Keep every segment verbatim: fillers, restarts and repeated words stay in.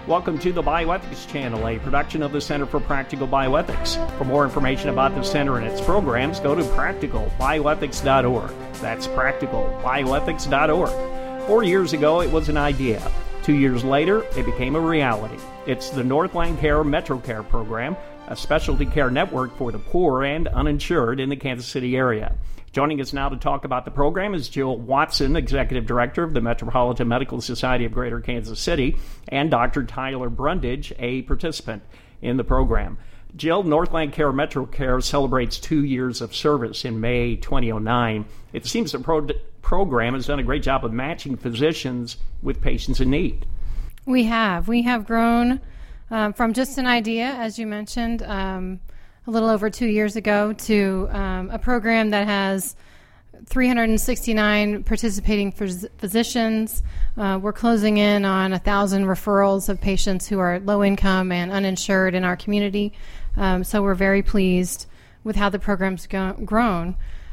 Welcome to the Bioethics Channel, a production of the Center for Practical Bioethics. For more information about the Center and its programs, go to practical bioethics dot org. That's practical bioethics dot org. Four years ago, it was an idea. Two years later, it became a reality. It's the North Lancaster MetroCare program, a specialty care network for the poor and uninsured in the Kansas City area. Joining us now to talk about the program is Jill Watson, Executive Director of the Metropolitan Medical Society of Greater Kansas City, and Doctor Tyler Brundage, a participant in the program. Jill, North Lancaster MetroCare celebrates two years of service in May twenty oh nine. It seems the pro- program has done a great job of matching physicians with patients in need. We have. We have grown um, from just an idea, as you mentioned, um, a little over two years ago, to um, a program that has three hundred sixty-nine participating phys- physicians. Uh, we're closing in on one thousand referrals of patients who are low income and uninsured in our community. Um, so we're very pleased with how the program's go- grown.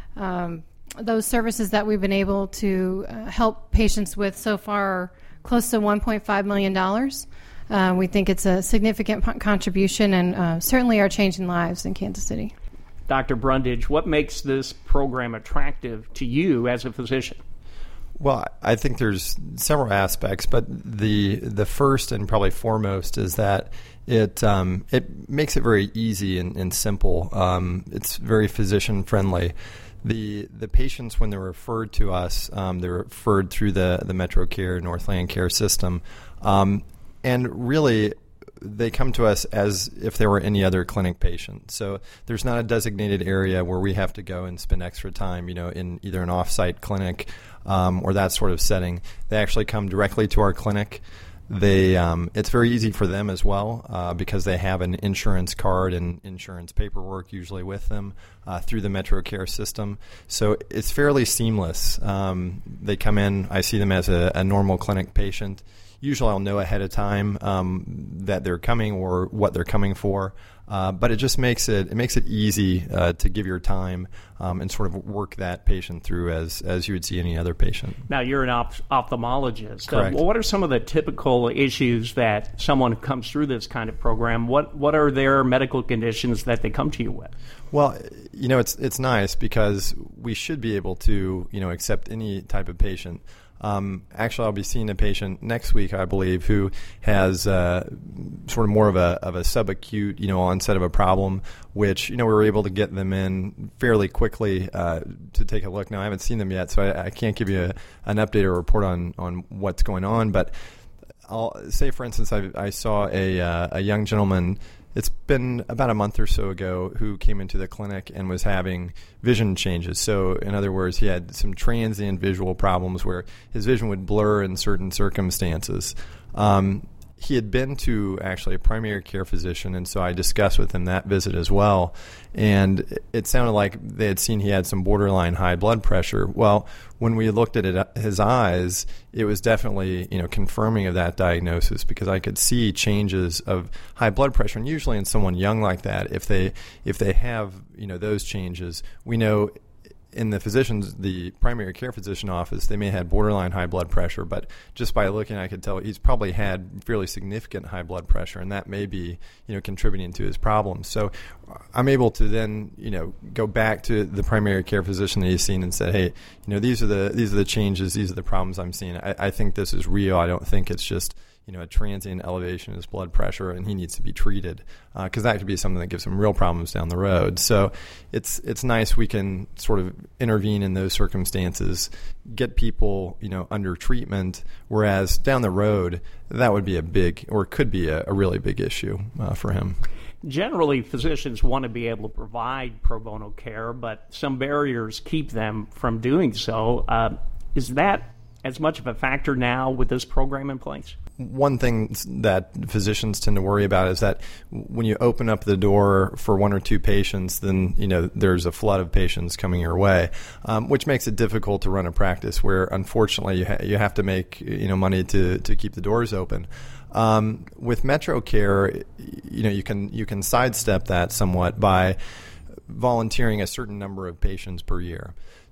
Um, those services that we've been able to uh, help patients with so far are close to one point five million dollars. Uh, we think it's a significant p- contribution and uh, certainly are changing lives in Kansas City. Doctor Brundage, what makes this program attractive to you as a physician? Well, I think there's several aspects, but the the first and probably foremost is that it um, it makes it very easy and, and simple. Um, it's very physician friendly. The the patients, when they're referred to us, um, they're referred through the the MetroCare North Lancaster system. Um, And really, they come to us as if they were any other clinic patient. So there's not a designated area where we have to go and spend extra time, you know, in either an off-site clinic um, or that sort of setting. They actually come directly to our clinic. They um, it's very easy for them as well uh, because they have an insurance card and insurance paperwork usually with them uh, through the MetroCare system. So it's fairly seamless. Um, they come in, I see them as a, a normal clinic patient. Usually I'll know ahead of time um, that they're coming or what they're coming for, uh, but it just makes it it makes it easy uh, to give your time um, and sort of work that patient through as as you would see any other patient. Now, you're an op- ophthalmologist. Correct. Uh, well, what are some of the typical issues that someone who comes through this kind of program, what what are their medical conditions that they come to you with? Well, you know, it's it's nice because we should be able to, you know, accept any type of patient. Um, actually, I'll be seeing a patient next week, I believe, who has uh, sort of more of a of a subacute, you know, onset of a problem, which, you know, we were able to get them in fairly quickly uh, to take a look. Now, I haven't seen them yet, so I, I can't give you a, an update or report on, on what's going on. But I'll say, for instance, I, I saw a uh, a young gentleman. It's been about a month or so ago who came into the clinic and was having vision changes. So, in other words, he had some transient visual problems where his vision would blur in certain circumstances. Um, he had been to actually a primary care physician, and so I discussed with him that visit as well. And it sounded like they had seen he had some borderline high blood pressure. Well, when we looked at it, his eyes, it was definitely, you know, confirming of that diagnosis because I could see changes of high blood pressure. And usually in someone young like that, if they if they have, you know, those changes, we know in the physician's, the primary care physician office, they may have had borderline high blood pressure, but just by looking, I could tell he's probably had fairly significant high blood pressure, and that may be, you know, contributing to his problems. So I'm able to then, you know, go back to the primary care physician that he's seen and say, hey, you know, these are the these are the changes, these are the problems I'm seeing. I, I think this is real. I don't think it's just, you know, a transient elevation in his blood pressure, and he needs to be treated because uh, that could be something that gives him real problems down the road. So it's it's nice we can sort of intervene in those circumstances, get people, you know, under treatment, whereas down the road that would be a big or could be a, a really big issue uh, for him. Generally, physicians want to be able to provide pro bono care, but some barriers keep them from doing so. Uh, is that as much of a factor now with this program in place? One thing that physicians tend to worry about is that when you open up the door for one or two patients, then, you know, there's a flood of patients coming your way, um, which makes it difficult to run a practice where, unfortunately, you, ha- you have to make, you know, money to, to keep the doors open. Um, with MetroCare, you know, you can you can sidestep that somewhat by volunteering a certain number of patients per year.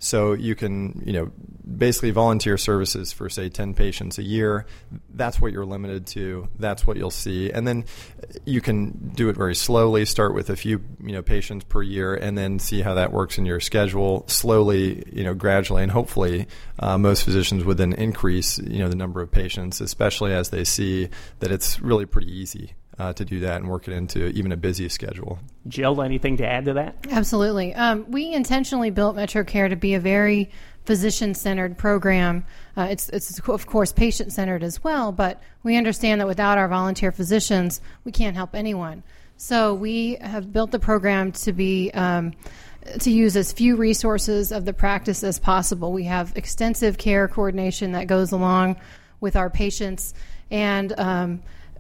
So you can, you know, basically volunteer services for, say, ten patients a year. That's what you're limited to. That's what you'll see. And then you can do it very slowly, start with a few, you know, patients per year, and then see how that works in your schedule slowly, you know, gradually. And hopefully uh, most physicians would then increase, you know, the number of patients, especially as they see that it's really pretty easy Uh, to do that and work it into even a busy schedule. Jill, anything to add to that? Absolutely. Um, we intentionally built MetroCare to be a very physician-centered program. Uh, it's, it's, of course, patient-centered as well, but we understand that without our volunteer physicians, we can't help anyone. So we have built the program to be um, to use as few resources of the practice as possible. We have extensive care coordination that goes along with our patients, and um,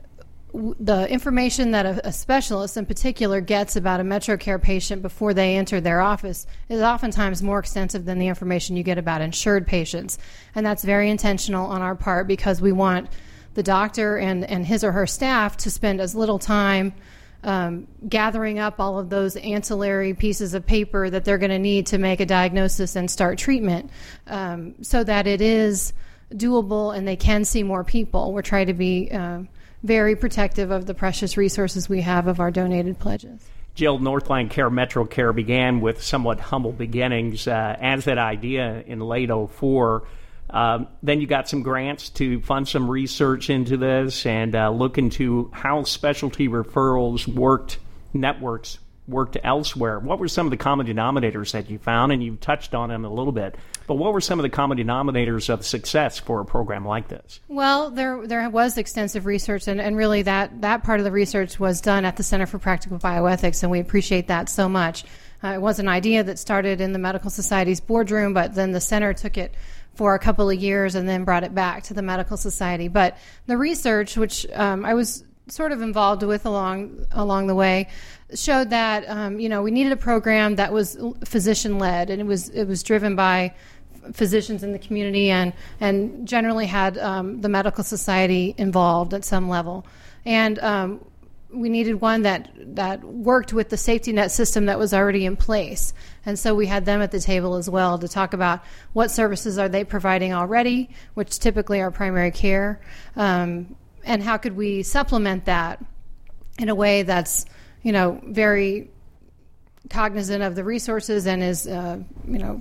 the information that a, a specialist in particular gets about a MetroCare patient before they enter their office is oftentimes more extensive than the information you get about insured patients. And that's very intentional on our part because we want the doctor and, and his or her staff to spend as little time um, gathering up all of those ancillary pieces of paper that they're going to need to make a diagnosis and start treatment, um, so that it is doable and they can see more people. We're trying to be uh, very protective of the precious resources we have of our donated pledges. Jill, Northland Care MetroCare began with somewhat humble beginnings uh, as that idea in late oh four. Um, then you got some grants to fund some research into this and uh, look into how specialty referrals worked, networks worked elsewhere. What were some of the common denominators that you found? And you touched on them a little bit. But what were some of the common denominators of success for a program like this? Well, there there was extensive research, and, and really that, that part of the research was done at the Center for Practical Bioethics, and we appreciate that so much. Uh, it was an idea that started in the Medical Society's boardroom, but then the center took it for a couple of years and then brought it back to the Medical Society. But the research, which um, I was sort of involved with along along the way, showed that um, you know we needed a program that was physician led, and it was it was driven by physicians in the community and and generally had um, the Medical Society involved at some level, and um, we needed one that that worked with the safety net system that was already in place. And so we had them at the table as well to talk about what services are they providing already, which typically are primary care, um, and how could we supplement that in a way that's, you know, very cognizant of the resources and is, uh, you know,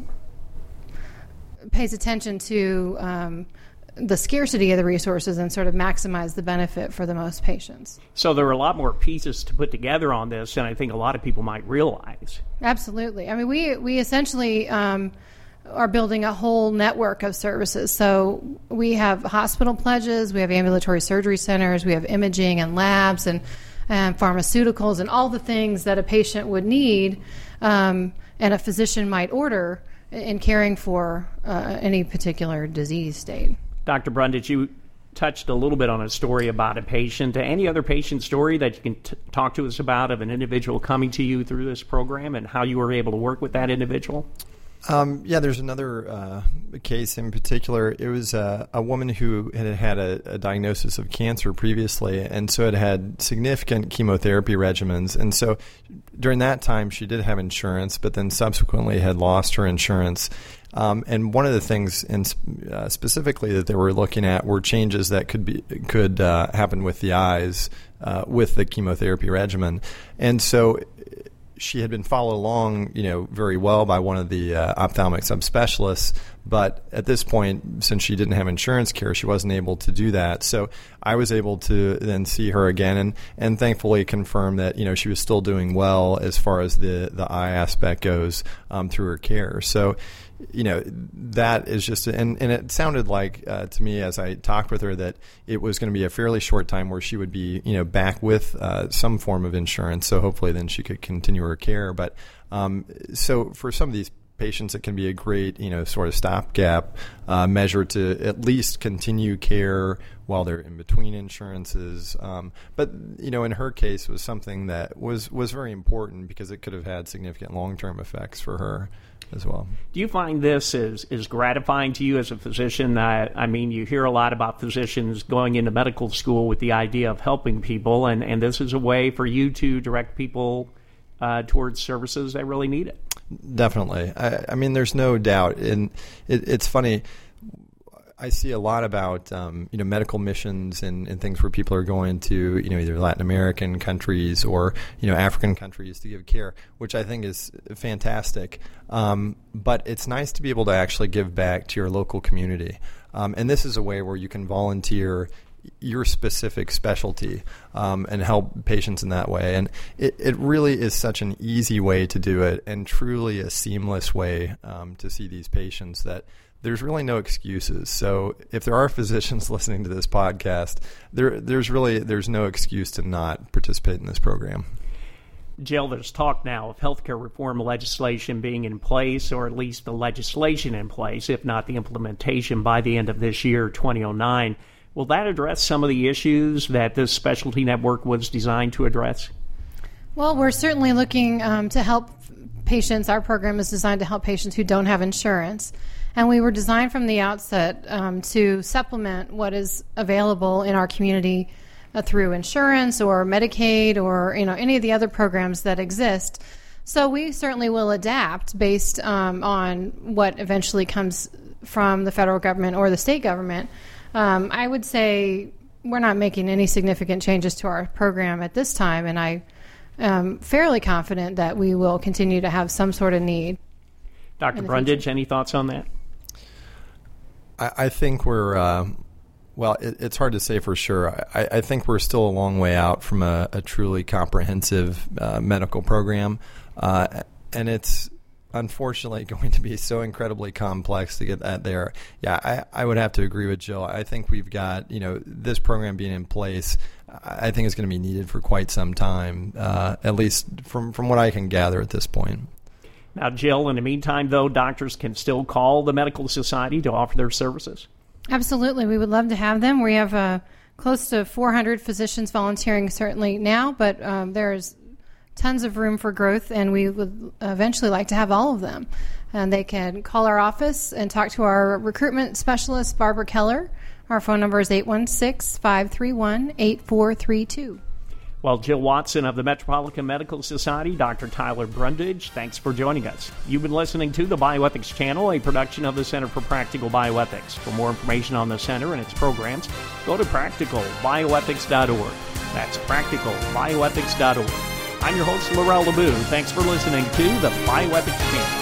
pays attention to um, the scarcity of the resources and sort of maximize the benefit for the most patients. So there are a lot more pieces to put together on this than I think a lot of people might realize. Absolutely. I mean, we, we essentially um, are building a whole network of services. So we have hospital pledges, we have ambulatory surgery centers, we have imaging and labs and, and pharmaceuticals and all the things that a patient would need um, and a physician might order in caring for uh, any particular disease state. Doctor Brundage, you touched a little bit on a story about a patient. Any other patient story that you can t- talk to us about of an individual coming to you through this program and how you were able to work with that individual? Um, yeah, there's another uh, case in particular. It was uh, a woman who had had a, a diagnosis of cancer previously, and so had had significant chemotherapy regimens. And so during that time, she did have insurance, but then subsequently had lost her insurance. Um, and one of the things, in, uh, specifically that they were looking at, were changes that could be could uh, happen with the eyes uh, with the chemotherapy regimen. And so she had been followed along, you know, very well by one of the uh, ophthalmic subspecialists, but at this point, since she didn't have insurance care, she wasn't able to do that. So I was able to then see her again, and, and thankfully confirm that, you know, she was still doing well as far as the, the eye aspect goes um, through her care. So, you know, that is just, and, and it sounded like uh, to me as I talked with her that it was going to be a fairly short time where she would be, you know, back with uh, some form of insurance. So hopefully then she could continue her care. But um, so for some of these patients, it can be a great, you know, sort of stopgap uh, measure to at least continue care while they're in between insurances. Um, but, you know, in her case was something that was, was very important because it could have had significant long-term effects for her as well. Do you find this is, is gratifying to you as a physician? I, I mean, you hear a lot about physicians going into medical school with the idea of helping people, and, and this is a way for you to direct people uh, towards services that really need it. Definitely. I, I mean, there's no doubt. And it, it's funny. I see a lot about um, you know medical missions and, and things where people are going to you know either Latin American countries or you know African countries to give care, which I think is fantastic. Um, but it's nice to be able to actually give back to your local community, um, and this is a way where you can volunteer your specific specialty um, and help patients in that way. And it, it really is such an easy way to do it, and truly a seamless way um, to see these patients that there's really no excuses. So if there are physicians listening to this podcast, there there's really there's no excuse to not participate in this program. Jill, there's talk now of healthcare reform legislation being in place, or at least the legislation in place, if not the implementation, by the end of this year, twenty oh nine. Will that address some of the issues that this specialty network was designed to address? Well, we're certainly looking um, to help patients. Our program is designed to help patients who don't have insurance. And we were designed from the outset um, to supplement what is available in our community uh, through insurance or Medicaid or you know any of the other programs that exist. So we certainly will adapt based um, on what eventually comes from the federal government or the state government. Um, I would say we're not making any significant changes to our program at this time, and I am fairly confident that we will continue to have some sort of need. Doctor Brundage, any thoughts on that? I think we're, uh, well, it, it's hard to say for sure. I, I think we're still a long way out from a, a truly comprehensive uh, medical program. Uh, and it's unfortunately going to be so incredibly complex to get that there. Yeah, I, I would have to agree with Jill. I think we've got, you know, this program being in place, I think it's going to be needed for quite some time, uh, at least from, from what I can gather at this point. Now, Jill, in the meantime, though, doctors can still call the Medical Society to offer their services. Absolutely. We would love to have them. We have uh, close to four hundred physicians volunteering certainly now, but um, there's tons of room for growth, and we would eventually like to have all of them. And they can call our office and talk to our recruitment specialist, Barbara Keller. Our phone number is eight one six, five three one, eight four three two. Well, Jill Watson of the Metropolitan Medical Society, Doctor Tyler Brundage, thanks for joining us. You've been listening to the Bioethics Channel, a production of the Center for Practical Bioethics. For more information on the center and its programs, go to practical bioethics dot org. That's practical bioethics dot org. I'm your host, Laurel LeBoux. Thanks for listening to the Bioethics Channel.